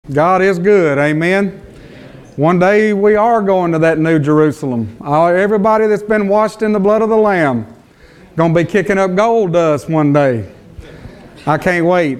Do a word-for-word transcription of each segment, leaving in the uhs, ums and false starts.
God is good, amen. One day we are going to that new Jerusalem. Uh, everybody that's been washed in the blood of the Lamb going to be kicking up gold dust one day. I can't wait.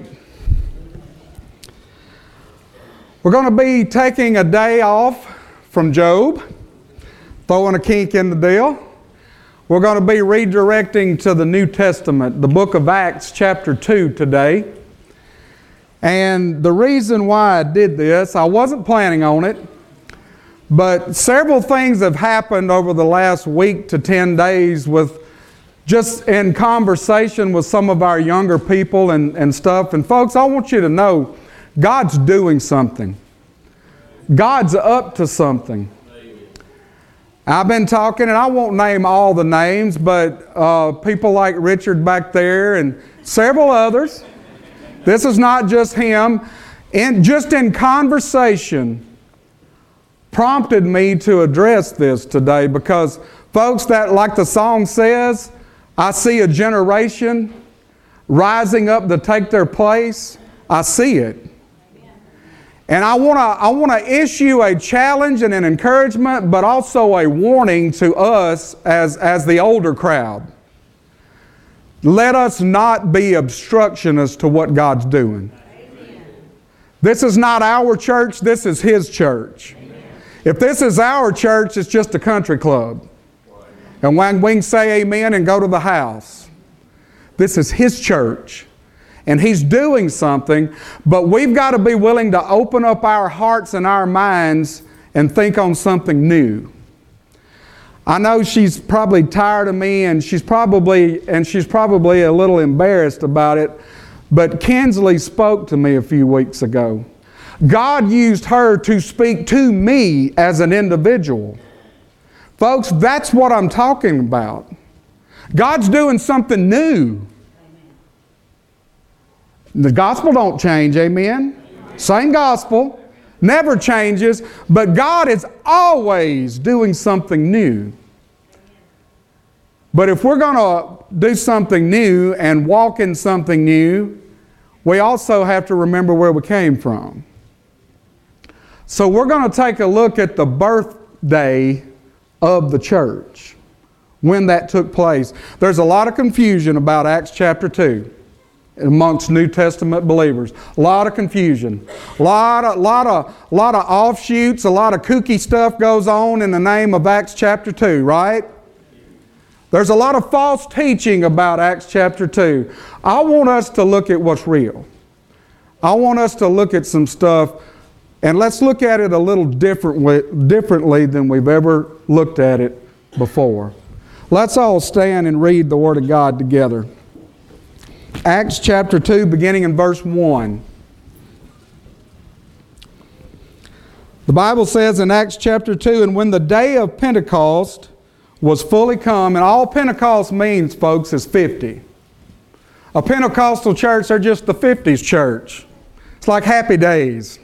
We're going to be taking a day off from Job, throwing a kink in the deal. We're going to be redirecting to the New Testament, the book of Acts chapter two today. And the reason why I did this, I wasn't planning on it, but several things have happened over the last week to ten days with just in conversation with some of our younger people and, and stuff. And folks, I want you to know, God's doing something. God's up to something. I've been talking, and I won't name all the names, but uh, people like Richard back there and several others. This is not just him. And just in conversation prompted me to address this today because, folks, that like the song says, I see a generation rising up to take their place. I see it. And I want to I want to issue a challenge and an encouragement, but also a warning to us as, as the older crowd. Let us not be obstructionists to what God's doing. Amen. This is not our church, this is His church. Amen. If this is our church, it's just a country club. And when we can say amen and go to the house. This is His church. And He's doing something, but we've got to be willing to open up our hearts and our minds and think on something new. I know she's probably tired of me and she's probably and she's probably a little embarrassed about it, but Kinsley spoke to me a few weeks ago. God used her to speak to me as an individual. Folks, that's what I'm talking about. God's doing something new. The gospel don't change, amen? Same gospel, never changes, but God is always doing something new. But if we're going to do something new and walk in something new, we also have to remember where we came from. So we're going to take a look at the birthday of the church, when that took place. There's a lot of confusion about Acts chapter two. Amongst New Testament believers. A lot of confusion. A lot of, lot of, lot of offshoots, a lot of kooky stuff goes on in the name of Acts chapter two, right? There's a lot of false teaching about Acts chapter two. I want us to look at what's real. I want us to look at some stuff, and let's look at it a little different, differently than we've ever looked at it before. Let's all stand and read the Word of God together. Acts chapter two, beginning in verse one. The Bible says in Acts chapter two, and when the day of Pentecost was fully come, and all Pentecost means, folks, is fifty. A Pentecostal church, they're just the fifties church. It's like happy days.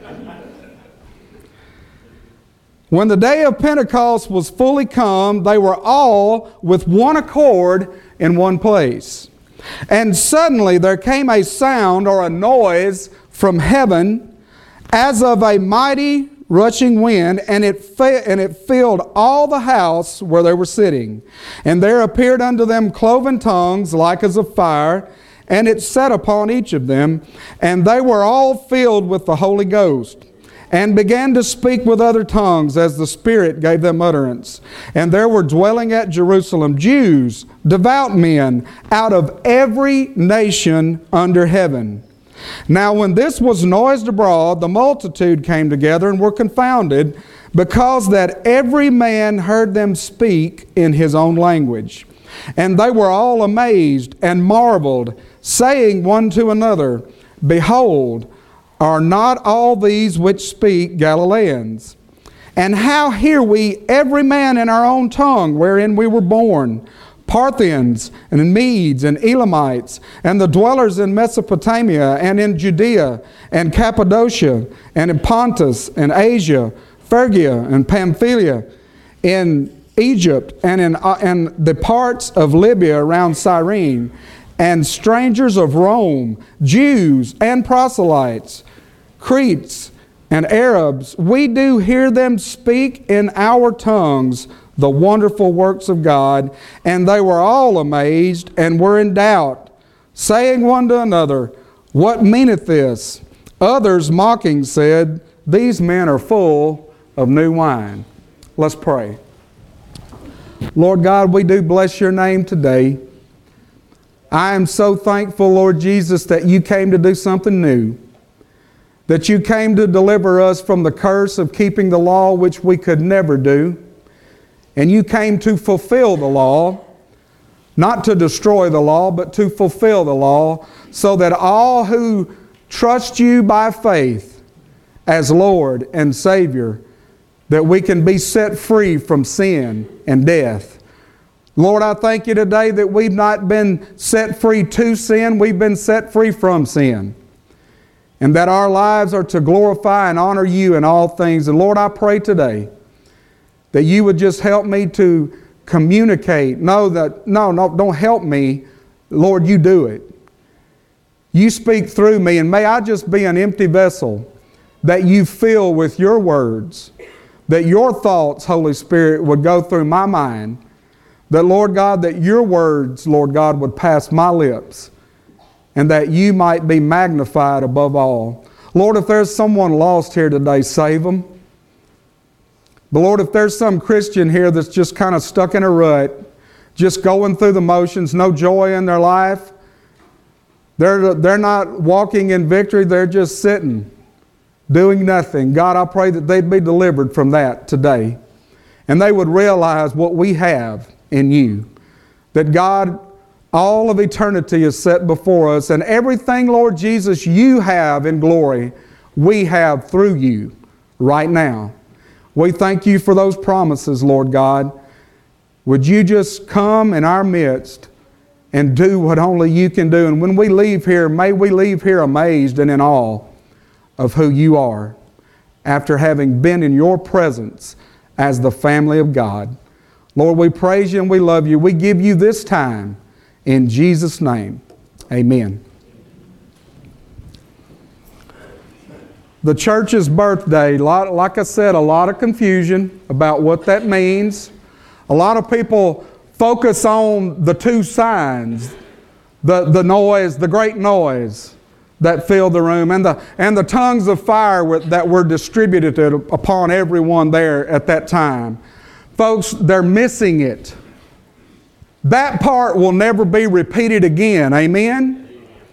When the day of Pentecost was fully come, they were all with one accord in one place. And suddenly there came a sound or a noise from heaven as of a mighty rushing wind, and it, fi- and it filled all the house where they were sitting. And there appeared unto them cloven tongues like as of fire, and it sat upon each of them. And they were all filled with the Holy Ghost, and began to speak with other tongues as the Spirit gave them utterance. And there were dwelling at Jerusalem Jews, devout men, out of every nation under heaven. Now when this was noised abroad, the multitude came together and were confounded, because that every man heard them speak in his own language. And they were all amazed and marveled, saying one to another, Behold, are not all these which speak Galileans? And how hear we every man in our own tongue wherein we were born? Parthians and Medes and Elamites and the dwellers in Mesopotamia and in Judea and Cappadocia and in Pontus and Asia, Phrygia and Pamphylia, in Egypt and in, uh, in the parts of Libya around Cyrene, and strangers of Rome, Jews and proselytes, Cretes and Arabs, we do hear them speak in our tongues the wonderful works of God. And they were all amazed and were in doubt, saying one to another, What meaneth this? Others mocking said, These men are full of new wine. Let's pray. Lord God, we do bless your name today. I am so thankful, Lord Jesus, that you came to do something new. That you came to deliver us from the curse of keeping the law, which we could never do. And you came to fulfill the law, not to destroy the law, but to fulfill the law, so that all who trust you by faith as Lord and Savior, that we can be set free from sin and death. Lord, I thank you today that we've not been set free to sin, we've been set free from sin. And that our lives are to glorify and honor you in all things. And Lord, I pray today that you would just help me to communicate. No, that, no, no, don't help me. Lord, you do it. You speak through me, and may I just be an empty vessel that you fill with your words, that your thoughts, Holy Spirit, would go through my mind, that, Lord God, that your words, Lord God, would pass my lips, and that you might be magnified above all. Lord, if there's someone lost here today, save them. But Lord, if there's some Christian here that's just kind of stuck in a rut, just going through the motions, no joy in their life, they're, they're not walking in victory, they're just sitting, doing nothing. God, I pray that they'd be delivered from that today. And they would realize what we have in you. That God, all of eternity is set before us, and everything, Lord Jesus, you have in glory, we have through you right now. We thank you for those promises, Lord God. Would you just come in our midst and do what only you can do? And when we leave here, may we leave here amazed and in awe of who you are after having been in your presence as the family of God. Lord, we praise you and we love you. We give you this time in Jesus' name. Amen. The church's birthday, like I said, a lot of confusion about what that means. A lot of people focus on the two signs, the, the noise, the great noise that filled the room, and the, and the tongues of fire that were distributed upon everyone there at that time. Folks, they're missing it. That part will never be repeated again. Amen?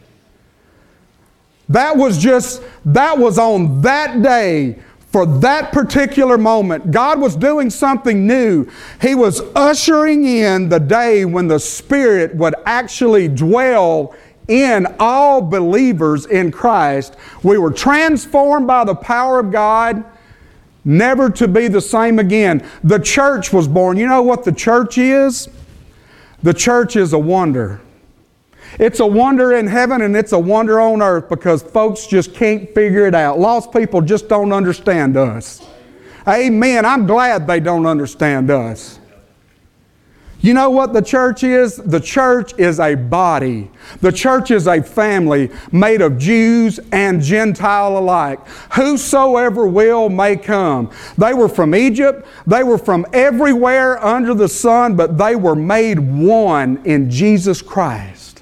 That was just, that was on that day for that particular moment. God was doing something new. He was ushering in the day when the Spirit would actually dwell in all believers in Christ. We were transformed by the power of God, never to be the same again. The church was born. You know what the church is? The church is a wonder. It's a wonder in heaven and it's a wonder on earth because folks just can't figure it out. Lost people just don't understand us. Amen. I'm glad they don't understand us. You know what the church is? The church is a body. The church is a family made of Jews and Gentile alike. Whosoever will may come. They were from Egypt. They were from everywhere under the sun, but they were made one in Jesus Christ.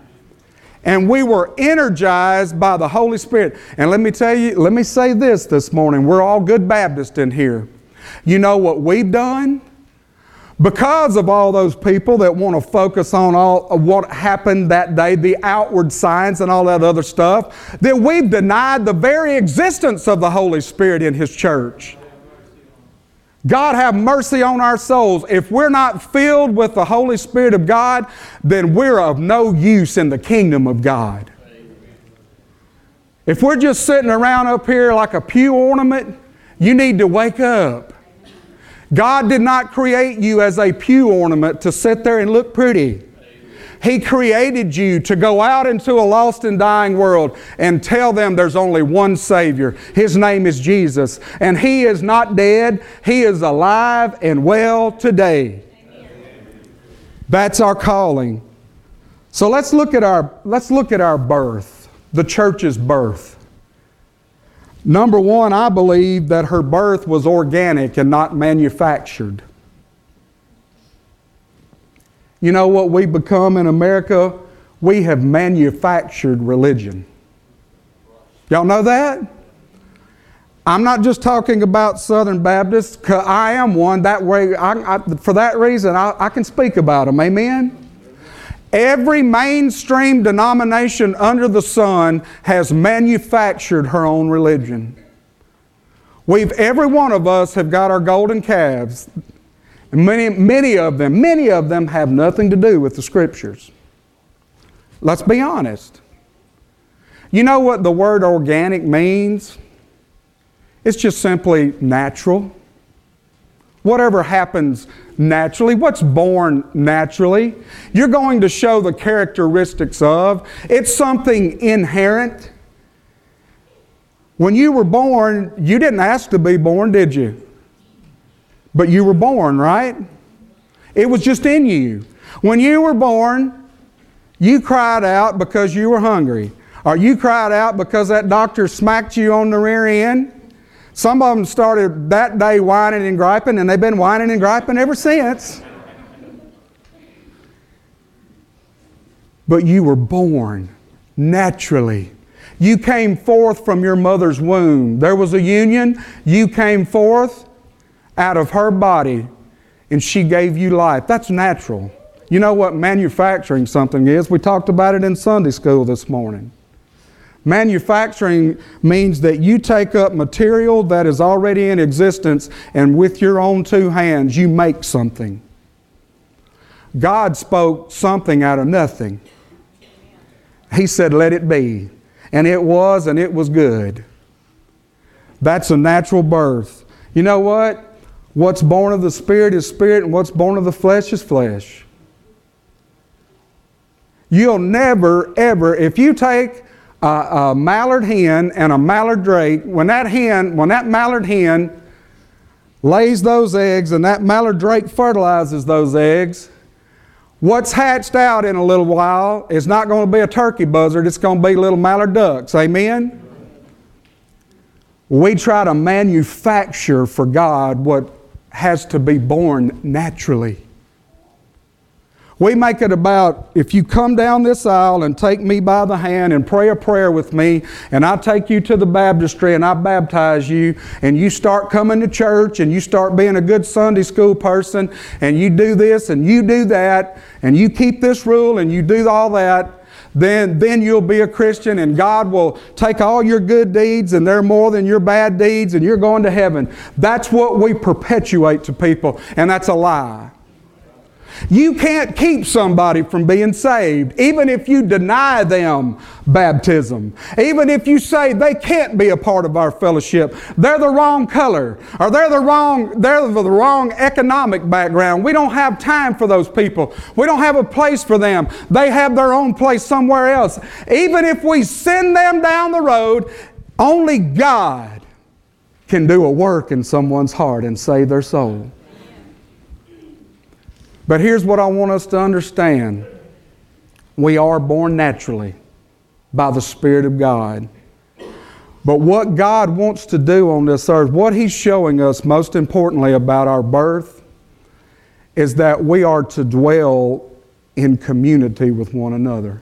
And we were energized by the Holy Spirit. And let me tell you, let me say this this morning. We're all good Baptists in here. You know what we've done? Because of all those people that want to focus on all of what happened that day, the outward signs and all that other stuff, that we've denied the very existence of the Holy Spirit in His church. God have mercy on our souls. If we're not filled with the Holy Spirit of God, then we're of no use in the kingdom of God. If we're just sitting around up here like a pew ornament, you need to wake up. God did not create you as a pew ornament to sit there and look pretty. He created you to go out into a lost and dying world and tell them there's only one Savior. His name is Jesus. And He is not dead. He is alive and well today. That's our calling. So let's look at our, let's look at our birth, the church's birth. Number one, I believe that her birth was organic and not manufactured. You know what we've become in America? We have manufactured religion. Y'all know that? I'm not just talking about Southern Baptists, 'cause I am one. That way, I, I, for that reason, I, I can speak about them. Amen? Every mainstream denomination under the sun has manufactured her own religion. We've, every one of us have got our golden calves. Many, many of them, many of them have nothing to do with the Scriptures. Let's be honest. You know what the word organic means? It's just simply natural. Whatever happens naturally, what's born naturally, you're going to show the characteristics of. It's something inherent. When you were born, you didn't ask to be born, did you? But you were born, right? It was just in you. When you were born, you cried out because you were hungry. Or you cried out because that doctor smacked you on the rear end. Some of them started that day whining and griping, and they've been whining and griping ever since. But you were born naturally. You came forth from your mother's womb. There was a union. You came forth out of her body, and she gave you life. That's natural. You know what manufacturing something is? We talked about it in Sunday school this morning. Manufacturing means that you take up material that is already in existence, and with your own two hands, you make something. God spoke something out of nothing. He said, "Let it be." And it was, and it was good. That's a natural birth. You know what? What's born of the Spirit is spirit, and what's born of the flesh is flesh. You'll never, ever, if you take a, a mallard hen and a mallard drake, when that hen, when that mallard hen lays those eggs and that mallard drake fertilizes those eggs, what's hatched out in a little while is not going to be a turkey buzzard, it's going to be little mallard ducks. Amen? We try to manufacture for God what has to be born naturally. We make it about, if you come down this aisle and take me by the hand and pray a prayer with me, and I take you to the baptistry and I baptize you, and you start coming to church and you start being a good Sunday school person, and you do this and you do that, and you keep this rule and you do all that, then, then you'll be a Christian, and God will take all your good deeds, and they're more than your bad deeds, and you're going to heaven. That's what we perpetuate to people, and that's a lie. You can't keep somebody from being saved, even if you deny them baptism. Even if you say they can't be a part of our fellowship. They're the wrong color, or they're the wrong, they're the wrong economic background. We don't have time for those people. We don't have a place for them. They have their own place somewhere else. Even if we send them down the road, only God can do a work in someone's heart and save their soul. But here's what I want us to understand. We are born naturally by the Spirit of God. But what God wants to do on this earth, what He's showing us most importantly about our birth, is that we are to dwell in community with one another.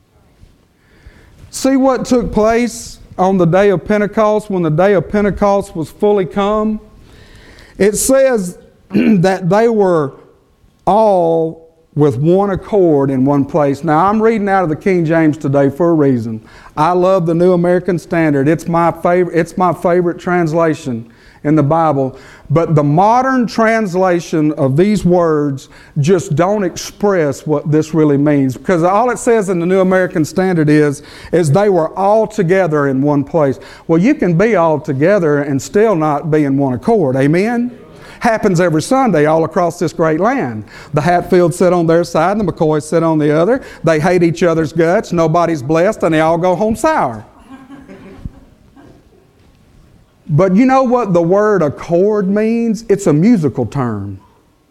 See what took place on the day of Pentecost, when the day of Pentecost was fully come? It says that they were all with one accord in one place. Now, I'm reading out of the King James today for a reason. I love the New American Standard. It's my favorite, it's my favorite translation in the Bible. But the modern translation of these words just don't express what this really means. Because all it says in the New American Standard is, is they were all together in one place. Well, you can be all together and still not be in one accord. Amen? Happens every Sunday all across this great land. The Hatfields sit on their side and the McCoys sit on the other. They hate each other's guts. Nobody's blessed, and they all go home sour. But you know what the word accord means? It's a musical term.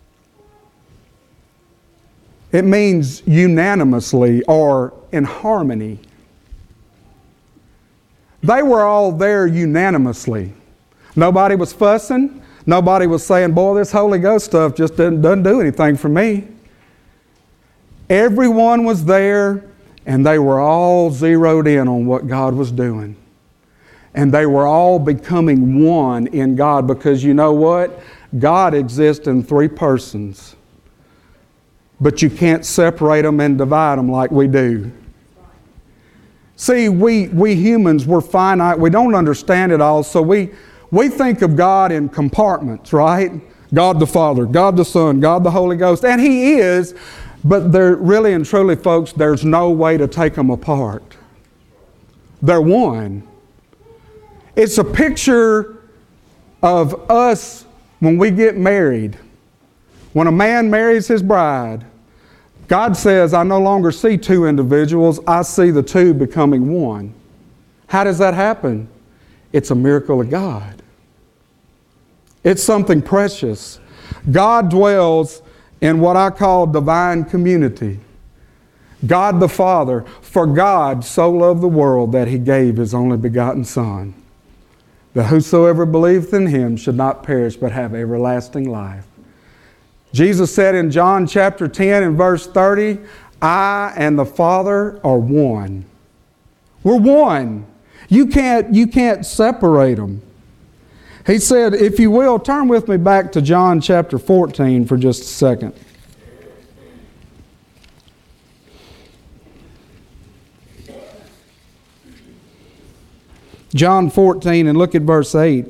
It means unanimously or in harmony. They were all there unanimously. Nobody was fussing. Nobody was saying, boy, this Holy Ghost stuff just doesn't, doesn't do anything for me. Everyone was there, and they were all zeroed in on what God was doing. And they were all becoming one in God, because you know what? God exists in three persons. But you can't separate them and divide them like we do. See, we, we humans, we're finite. We don't understand it all, so we, we think of God in compartments, right? God the Father, God the Son, God the Holy Ghost. And He is, but there really and truly, folks, there's no way to take them apart. They're one. It's a picture of us when we get married. When a man marries his bride, God says, I no longer see two individuals, I see the two becoming one. How does that happen? It's a miracle of God. It's something precious. God dwells in what I call divine community. God the Father, for God so loved the world that He gave His only begotten Son, that whosoever believeth in Him should not perish but have everlasting life. Jesus said in John chapter ten and verse thirty, I and the Father are one. We're one. You can't, you can't separate them. He said, if you will, turn with me back to John chapter fourteen for just a second. John fourteen, and look at verse eight.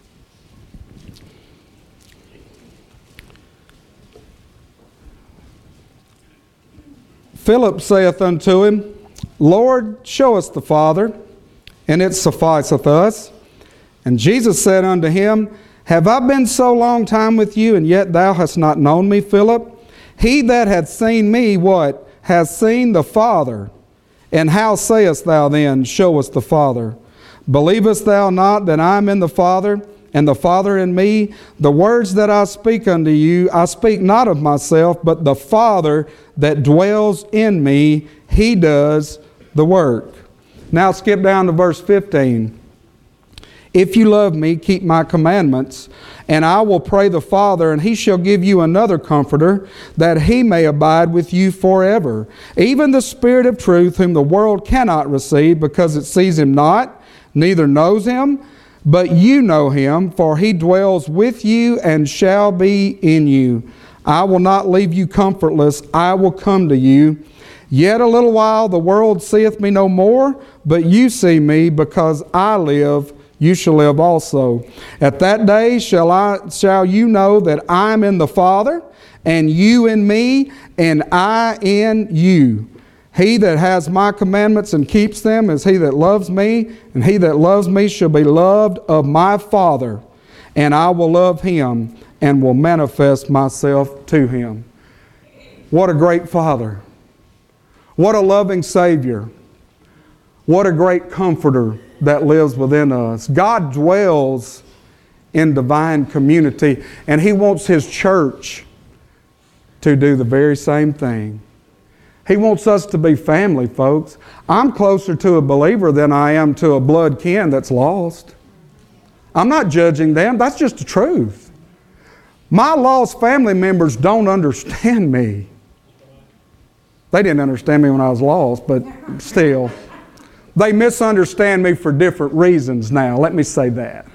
Philip saith unto Him, Lord, show us the Father, and it sufficeth us. And Jesus said unto him, Have I been so long time with you, and yet thou hast not known me, Philip? He that hath seen me, what? Hath seen the Father. And how sayest thou then, Show us the Father? Believest thou not that I am in the Father, and the Father in me? The words that I speak unto you, I speak not of myself, but the Father that dwells in me, He does the work. Now skip down to verse fifteen. If you love me, keep my commandments, and I will pray the Father, and He shall give you another Comforter, that He may abide with you forever. Even the Spirit of truth, whom the world cannot receive, because it sees Him not, neither knows Him, but you know Him, for He dwells with you and shall be in you. I will not leave you comfortless, I will come to you. Yet a little while the world seeth me no more, but you see me, because I live, you shall live also. At that day shall I shall you know that I am in the Father, and you in me, and I in you. He that has my commandments and keeps them is he that loves me, and he that loves me shall be loved of my Father, and I will love him and will manifest myself to him. What a great Father. What a loving Savior. What a great Comforter that lives within us. God dwells in divine community, and He wants His church to do the very same thing. He wants us to be family, folks. I'm closer to a believer than I am to a blood kin that's lost. I'm not judging them. That's just the truth. My lost family members don't understand me. They didn't understand me when I was lost, but still. They misunderstand me for different reasons now. Let me say that.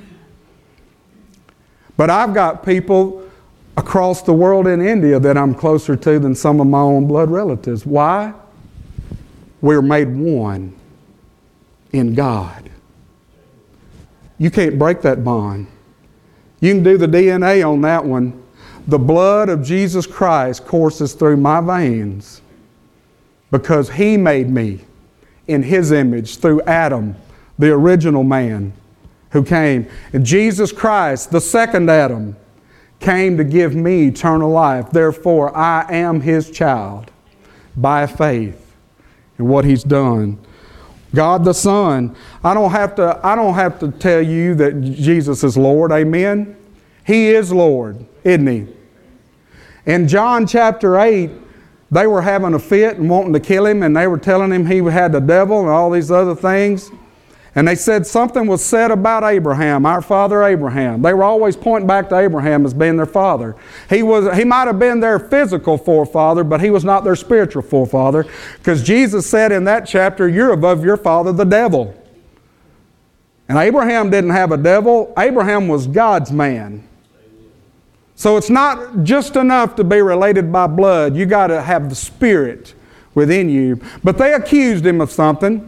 But I've got people across the world in India that I'm closer to than some of my own blood relatives. Why? We're made one in God. You can't break that bond. You can do the D N A on that one. The blood of Jesus Christ courses through my veins because He made me in His image through Adam, the original man who came. And Jesus Christ, the second Adam, came to give me eternal life. Therefore, I am His child by faith in what He's done. God the Son. I don't have to, I don't have to tell you that Jesus is Lord. Amen? He is Lord, isn't He? In John chapter eight, they were having a fit and wanting to kill Him, and they were telling Him he had the devil and all these other things. And they said something was said about Abraham, our father Abraham. They were always pointing back to Abraham as being their father. He was, he might have been their physical forefather, but he was not their spiritual forefather. Because Jesus said in that chapter, you're above your father, the devil. And Abraham didn't have a devil. Abraham was God's man. So it's not just enough to be related by blood. You got to have the Spirit within you. But they accused him of something.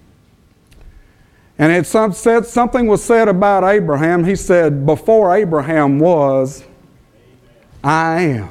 And it some, said, something was said about Abraham. He said, before Abraham was, I am.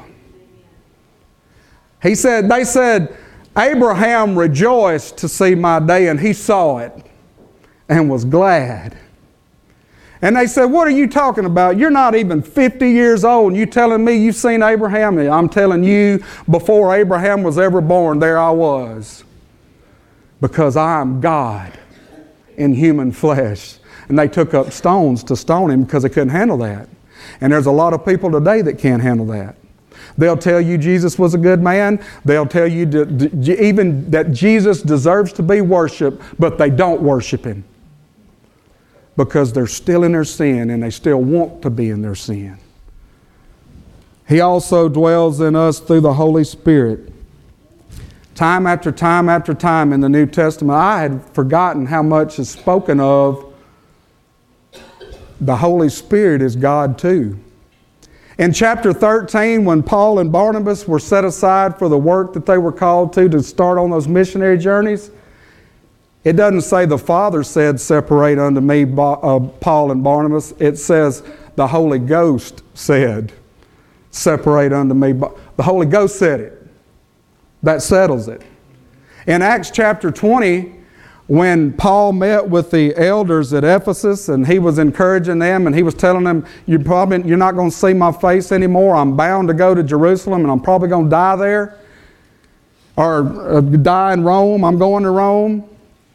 He said, they said, Abraham rejoiced to see my day, and he saw it and was glad. And they said, what are you talking about? You're not even fifty years old, and you telling me you've seen Abraham? I'm telling you, before Abraham was ever born, there I was. Because I am God in human flesh. And they took up stones to stone him because they couldn't handle that. And there's a lot of people today that can't handle that. They'll tell you Jesus was a good man. They'll tell you to, even that Jesus deserves to be worshiped, but they don't worship him because they're still in their sin and they still want to be in their sin. He also dwells in us through the Holy Spirit. Time after time after time in the New Testament, I had forgotten how much is spoken of the Holy Spirit is God too. In chapter thirteen, when Paul and Barnabas were set aside for the work that they were called to, to start on those missionary journeys, it doesn't say the Father said, separate unto me uh, Paul and Barnabas. It says the Holy Ghost said, separate unto me. The Holy Ghost said it. That settles it. In Acts chapter twenty, when Paul met with the elders at Ephesus and he was encouraging them and he was telling them, you probably, you're not going to see my face anymore. I'm bound to go to Jerusalem and I'm probably going to die there. Or uh, die in Rome. I'm going to Rome.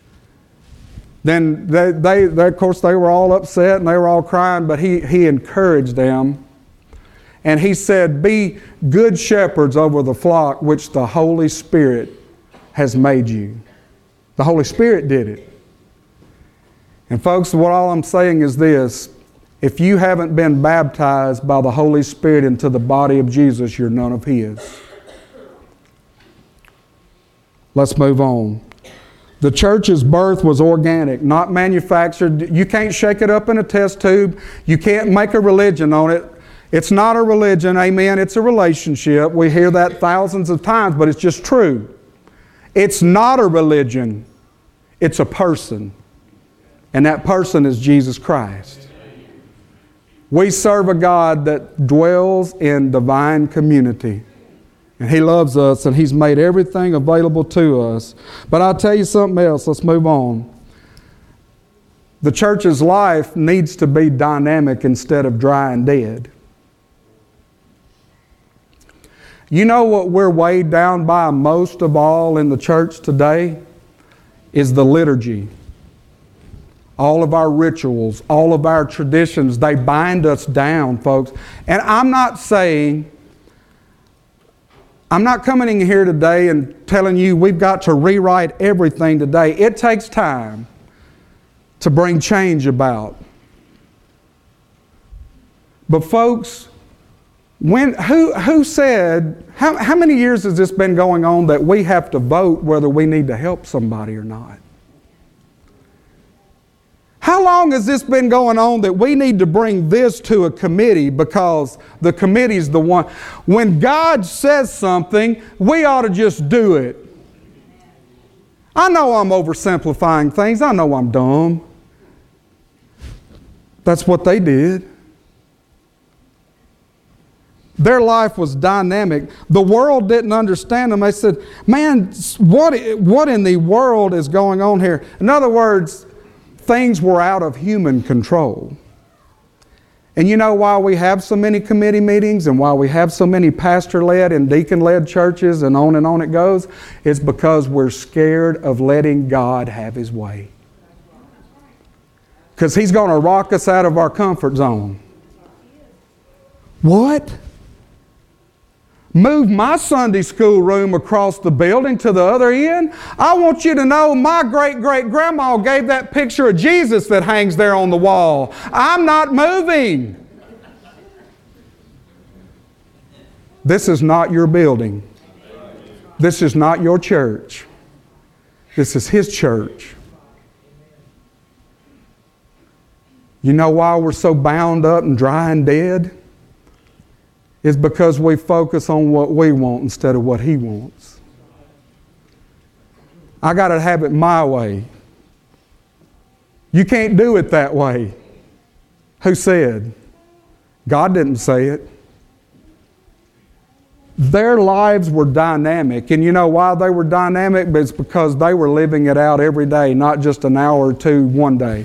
Then they, they, they, of course, they were all upset and they were all crying, but he, he encouraged them. And he said, be good shepherds over the flock which the Holy Spirit has made you. The Holy Spirit did it. And folks, what all I'm saying is this. If you haven't been baptized by the Holy Spirit into the body of Jesus, you're none of His. Let's move on. The church's birth was organic, not manufactured. You can't shake it up in a test tube. You can't make a religion on it. It's not a religion, amen. It's a relationship. We hear that thousands of times, but it's just true. It's not a religion. It's a person. And that person is Jesus Christ. We serve a God that dwells in divine community. And He loves us and He's made everything available to us. But I'll tell you something else. Let's move on. The church's life needs to be dynamic instead of dry and dead. You know what we're weighed down by most of all in the church today is the liturgy. All of our rituals, all of our traditions, they bind us down, folks. And I'm not saying, I'm not coming in here today and telling you we've got to rewrite everything today. It takes time to bring change about. But folks, When, who, who said, how, how many years has this been going on that we have to vote whether we need to help somebody or not? How long has this been going on that we need to bring this to a committee because the committee's the one? When God says something, we ought to just do it. I know I'm oversimplifying things. I know I'm dumb. That's what they did. Their life was dynamic. The world didn't understand them. They said, man, what, what in the world is going on here? In other words, things were out of human control. And you know why we have so many committee meetings and why we have so many pastor-led and deacon-led churches and on and on it goes? It's because we're scared of letting God have His way. Because He's going to rock us out of our comfort zone. What? move my Sunday school room across the building to the other end. I want you to know my great-great-grandma gave that picture of Jesus that hangs there on the wall. I'm not moving. This is not your building. This is not your church. This is His church. You know why we're so bound up and dry and dead? It's because we focus on what we want instead of what He wants. I got to have it my way. You can't do it that way. Who said? God didn't say it. Their lives were dynamic. And you know why they were dynamic? But it's because they were living it out every day, not just an hour or two one day.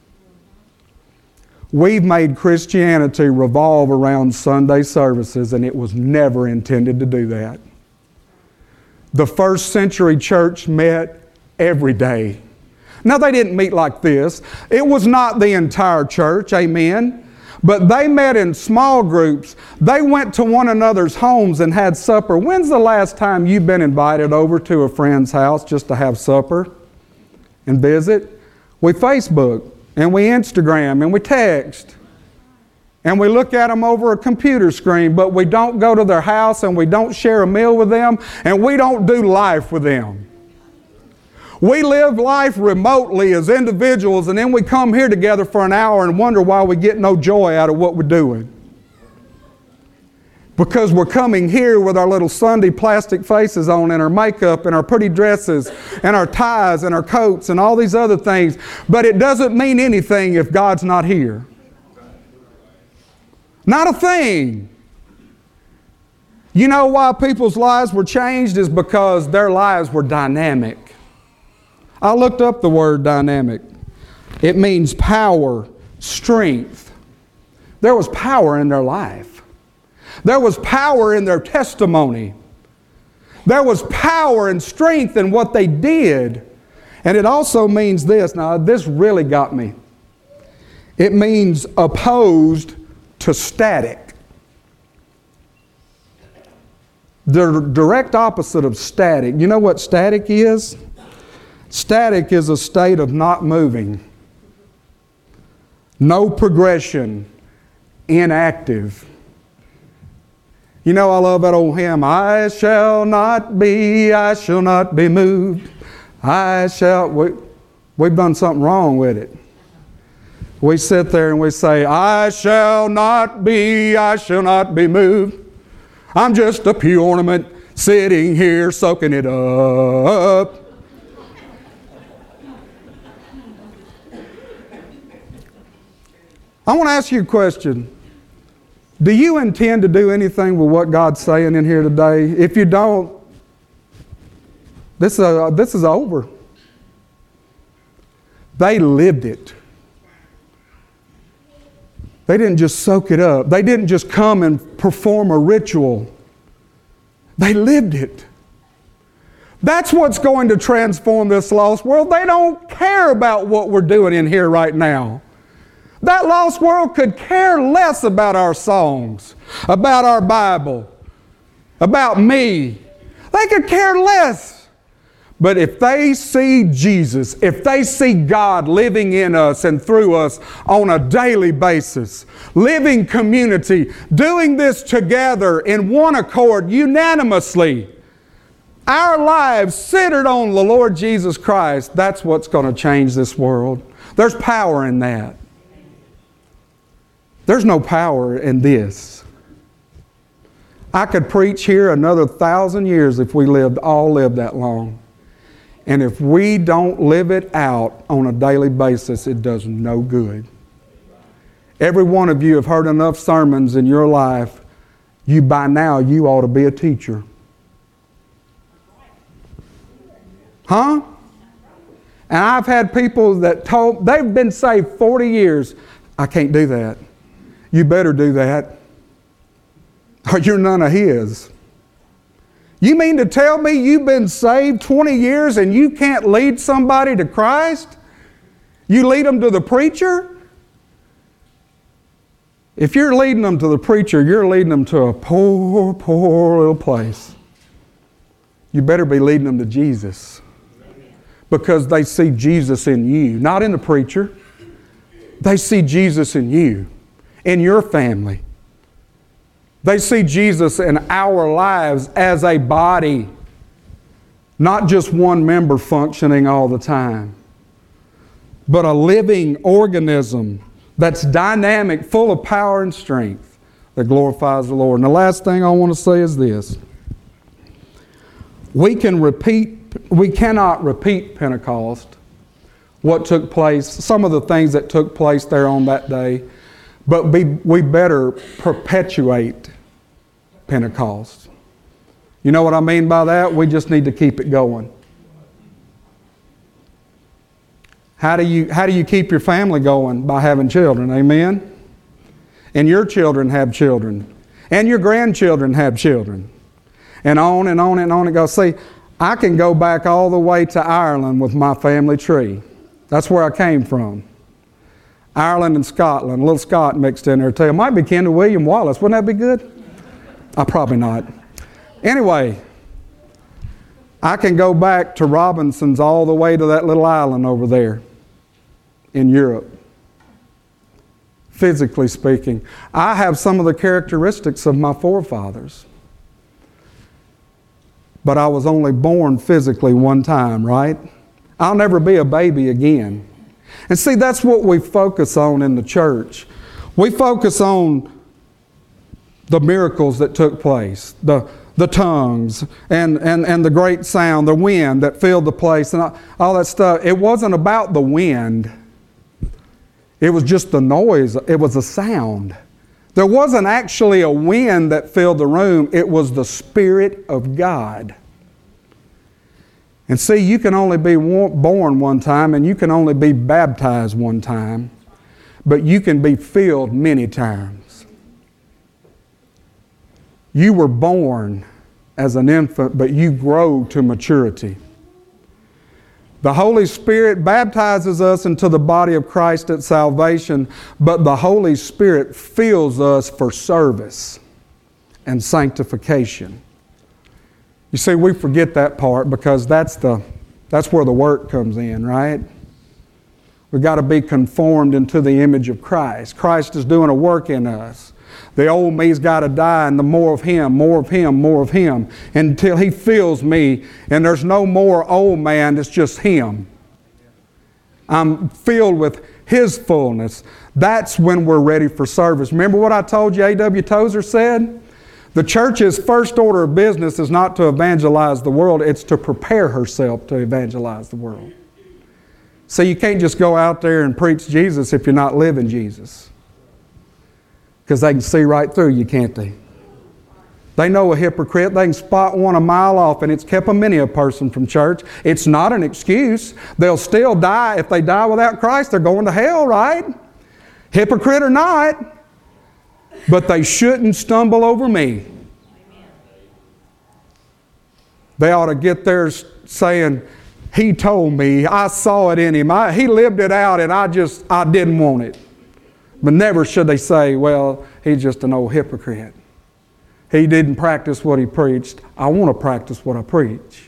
We've made Christianity revolve around Sunday services, and it was never intended to do that. The first century church met every day. Now, they didn't meet like this. It was not the entire church, amen. But they met in small groups. They went to one another's homes and had supper. When's the last time you've been invited over to a friend's house just to have supper and visit? We Facebook and we Instagram and we text and we look at them over a computer screen, but we don't go to their house and we don't share a meal with them and we don't do life with them. We live life remotely as individuals, and then we come here together for an hour and wonder why we get no joy out of what we're doing. Because we're coming here with our little Sunday plastic faces on and our makeup and our pretty dresses and our ties and our coats and all these other things. But it doesn't mean anything if God's not here. Not a thing. You know why people's lives were changed is because their lives were dynamic. I looked up the word dynamic. It means power, strength. There was power in their life. There was power in their testimony. There was power and strength in what they did. And it also means this. Now, this really got me. It means opposed to static. The direct opposite of static. You know what static is? Static is a state of not moving, no progression, inactive. You know, I love that old hymn, I shall not be, I shall not be moved, I shall, we, we've done something wrong with it. We sit there and we say, I shall not be, I shall not be moved. I'm just a pew ornament sitting here soaking it up. I want to ask you a question. Do you intend to do anything with what God's saying in here today? If you don't, this is, uh, this is over. They lived it. They didn't just soak it up. They didn't just come and perform a ritual. They lived it. That's what's going to transform this lost world. They don't care about what we're doing in here right now. That lost world could care less about our songs, about our Bible, about me. They could care less. But if they see Jesus, if they see God living in us and through us on a daily basis, living community, doing this together in one accord, unanimously, our lives centered on the Lord Jesus Christ, that's what's going to change this world. There's power in that. There's no power in this. I could preach here another thousand years if we lived, all lived that long. And if we don't live it out on a daily basis, it does no good. Every one of you have heard enough sermons in your life. You, by now, you ought to be a teacher. Huh? And I've had people that told, they've been saved forty years. I can't do that. You better do that, or you're none of His. You mean to tell me you've been saved twenty years and you can't lead somebody to Christ? You lead them to the preacher? If you're leading them to the preacher, you're leading them to a poor, poor little place. You better be leading them to Jesus. Because they see Jesus in you, not in the preacher. They see Jesus in you, in your family. They see Jesus in our lives as a body, not just one member functioning all the time, but a living organism that's dynamic, full of power and strength that glorifies the Lord. And the last thing I want to say is this. We can repeat, we cannot repeat Pentecost, what took place, some of the things that took place there on that day, but we, we better perpetuate Pentecost. You know what I mean by that? We just need to keep it going. How do you, how do you keep your family going? By having children, amen? And your children have children. And your grandchildren have children. And on and on and on it goes. See, I can go back all the way to Ireland with my family tree. That's where I came from. Ireland and Scotland, a little Scot mixed in there too. It might be kin to William Wallace. Wouldn't that be good? Uh, probably not. Anyway, I can go back to Robinson's all the way to that little island over there in Europe. Physically speaking, I have some of the characteristics of my forefathers. But I was only born physically one time, right? I'll never be a baby again. And see, that's what we focus on in the church. We focus on the miracles that took place, the, the tongues, and, and, and the great sound, the wind that filled the place, and all, all that stuff. It wasn't about the wind. It was just the noise. It was a sound. There wasn't actually a wind that filled the room. It was the Spirit of God. And see, you can only be born one time and you can only be baptized one time, but you can be filled many times. You were born as an infant, but you grow to maturity. The Holy Spirit baptizes us into the body of Christ at salvation, but the Holy Spirit fills us for service and sanctification. You see, we forget that part because that's the that's where the work comes in, right? We've got to be conformed into the image of Christ. Christ is doing a work in us. The old me's got to die, and the more of Him, more of Him, more of Him, until He fills me, and there's no more old man, it's just Him. I'm filled with His fullness. That's when we're ready for service. Remember what I told you A W Tozer said? The church's first order of business is not to evangelize the world, it's to prepare herself to evangelize the world. So you can't just go out there and preach Jesus if you're not living Jesus. Because they can see right through you, can't they? They know a hypocrite. They can spot one a mile off, and it's kept a many a person from church. It's not an excuse. They'll still die. If they die without Christ, they're going to hell, right? Hypocrite or not. But they shouldn't stumble over me. They ought to get there saying, He told me, I saw it in Him, I, He lived it out, and I just, I didn't want it. But never should they say, well, he's just an old hypocrite. He didn't practice what he preached. I want to practice what I preach.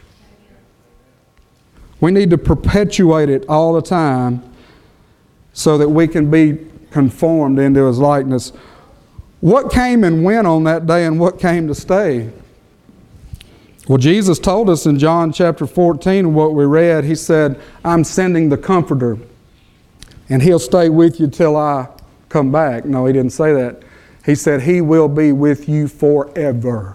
We need to perpetuate it all the time so that we can be conformed into His likeness. What came and went on that day and what came to stay? Well, Jesus told us in John chapter fourteen, what we read, He said, I'm sending the Comforter, and He'll stay with you till I come back. No, He didn't say that. He said He will be with you forever.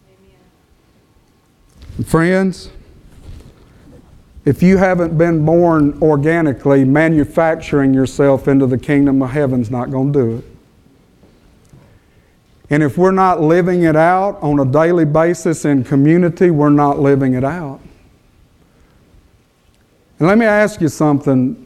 Friends, if you haven't been born organically, manufacturing yourself into the kingdom of heaven's not going to do it. And if we're not living it out on a daily basis in community, we're not living it out. And let me ask you something.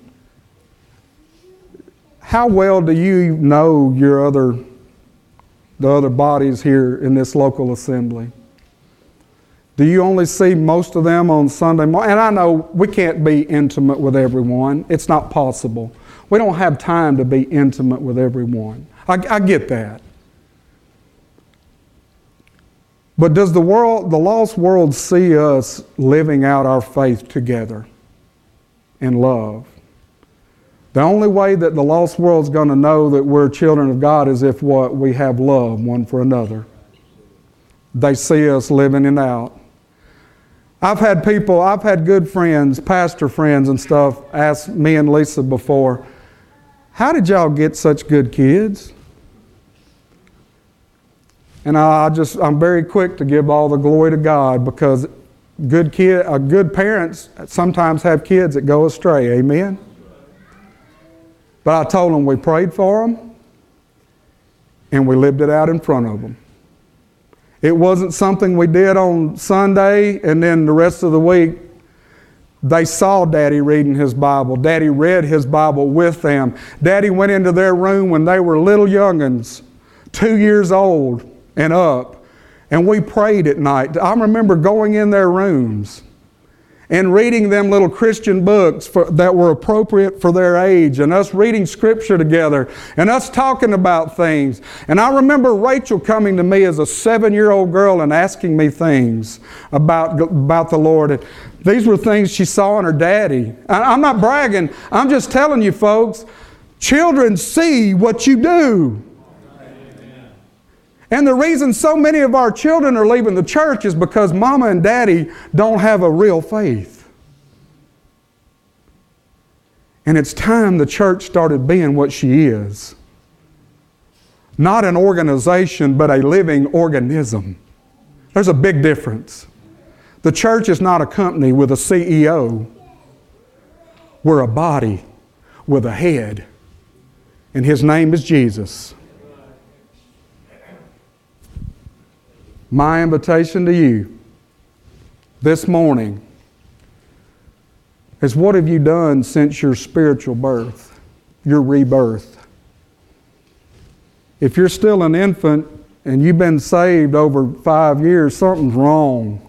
How well do you know your other, the other bodies here in this local assembly? Do you only see most of them on Sunday morning? And I know we can't be intimate with everyone. It's not possible. We don't have time to be intimate with everyone. I, I get that. But does the world, the lost world, see us living out our faith together in love? The only way that the lost world's going to know that we're children of God is if what we have love one for another. They see us living it out. I've had people, I've had good friends, pastor friends and stuff, ask me and Lisa before, how did y'all get such good kids? And I just, I'm very quick to give all the glory to God, because good kid, uh, good parents sometimes have kids that go astray. Amen? But I told them we prayed for them and we lived it out in front of them. It wasn't something we did on Sunday and then the rest of the week they saw Daddy reading his Bible. Daddy read his Bible with them. Daddy went into their room when they were little young'uns, two years old and up, and we prayed at night. I remember going in their rooms and reading them little Christian books for, that were appropriate for their age, and us reading Scripture together, and us talking about things. And I remember Rachel coming to me as a seven-year-old girl and asking me things about, about the Lord. And these were things she saw in her daddy. I, I'm not bragging. I'm just telling you, folks, children see what you do. And the reason so many of our children are leaving the church is because mama and daddy don't have a real faith. And it's time the church started being what she is. Not an organization, but a living organism. There's a big difference. The church is not a company with a C E O. We're a body with a head. And His name is Jesus. My invitation to you this morning is, what have you done since your spiritual birth, your rebirth? If you're still an infant and you've been saved over five years, something's wrong.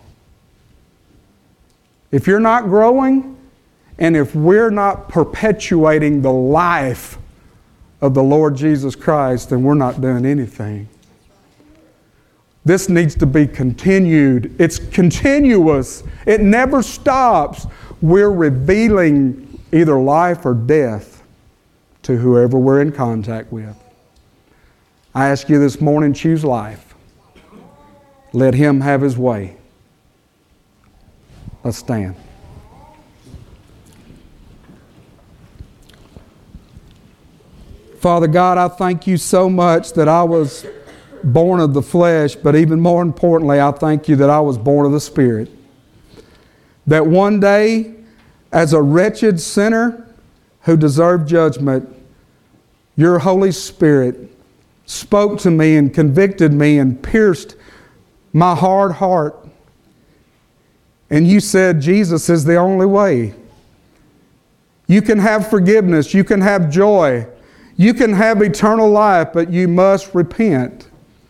If you're not growing, and if we're not perpetuating the life of the Lord Jesus Christ, then we're not doing anything. This needs to be continued. It's continuous. It never stops. We're revealing either life or death to whoever we're in contact with. I ask you this morning, choose life. Let Him have His way. Let's stand. Father God, I thank you so much that I was born of the flesh, but even more importantly, I thank you that I was born of the Spirit. That one day, as a wretched sinner who deserved judgment, your Holy Spirit spoke to me and convicted me and pierced my hard heart. And you said Jesus is the only way. You can have forgiveness, you can have joy, you can have eternal life, but you must repent.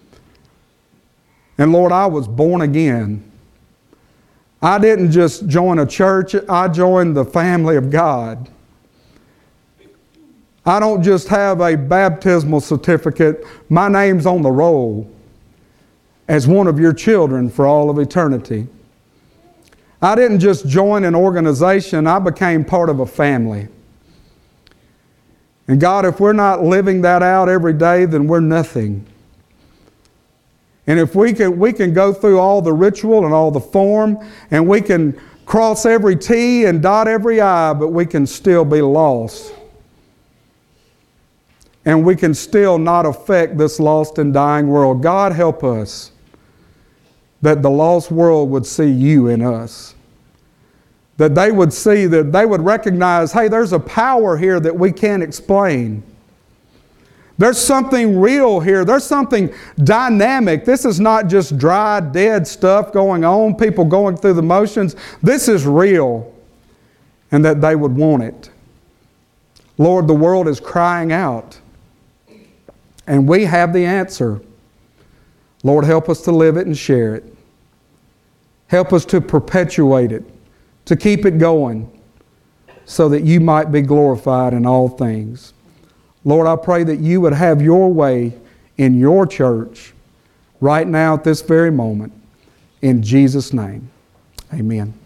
And Lord, I was born again. I didn't just join a church, I joined the family of God. I don't just have a baptismal certificate, my name's on the roll as one of your children for all of eternity. I didn't just join an organization, I became part of a family. And God, if we're not living that out every day, then we're nothing. And if we can, we can go through all the ritual and all the form, and we can cross every T and dot every I, but we can still be lost. And we can still not affect this lost and dying world. God, help us that the lost world would see you in us. That they would see, that they would recognize, hey, there's a power here that we can't explain. There's something real here. There's something dynamic. This is not just dry, dead stuff going on, people going through the motions. This is real. And that they would want it. Lord, the world is crying out. And we have the answer. Lord, help us to live it and share it. Help us to perpetuate it, to keep it going, so that you might be glorified in all things. Lord, I pray that you would have your way in your church right now at this very moment. In Jesus' name, amen.